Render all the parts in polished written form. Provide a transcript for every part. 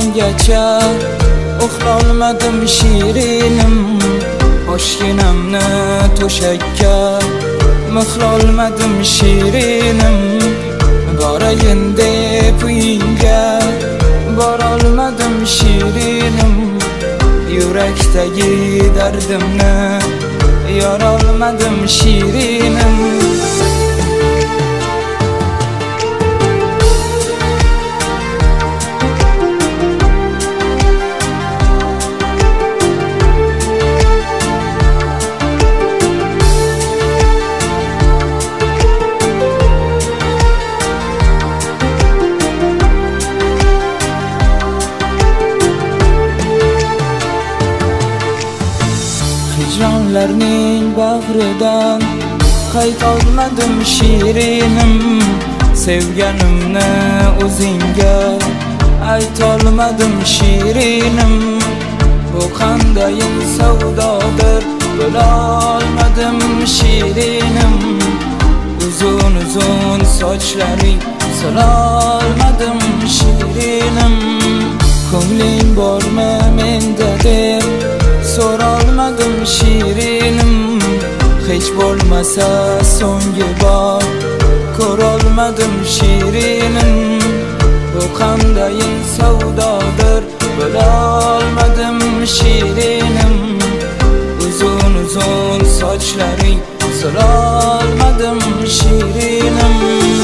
tonggacha uxlolmadim shirinim. Oshginamni to'shakka mixlolmadim shirinim. Borayin deb uyingga borolmadim shirinim. Yurakdagi dardimni yorolmadim shirinim. Hicronlarning bag'ridan qaytolmadim shirinim. Sevganimni o'zingga aytolmadim shirinim. Bu qandayin savdodir bilolmadim shirinim. Uzun uzun sochlaring sololmadim shirinim. Ko'ngling bormi menda deb so'rolmadim shirinim. Hech bo'lmasa so'nggi bor ko'rolmadim shirinim. Bu qandayin savdodir bilolmadim shirinim. Uzun uzun sochlaring sololmadim shirinim.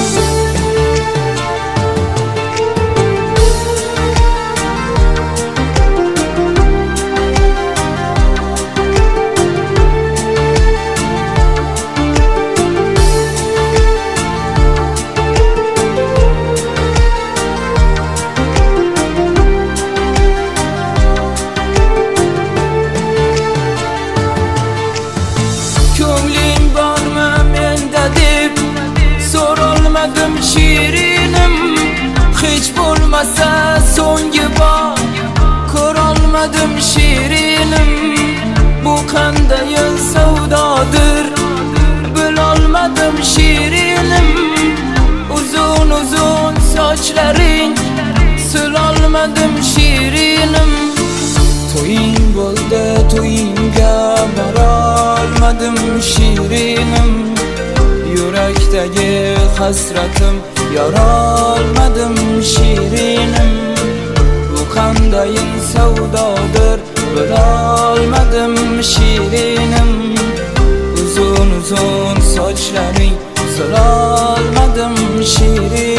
Shirinim, hech bo'lmasa so'nggi bor ko'rolmadim shirinim. Bu qandayin savdodir bilolmadim shirinim. Uzun uzun sochlaring silolmadim shirinim. To'ying bo'ldi, to'yingga borolmadim shirinim. Yurakdagi hasratim yorolmadim shirinim. Bu qandayin savdodir bilolmadim shirinim. Uzun uzun sochlaring sololmadim shirinim.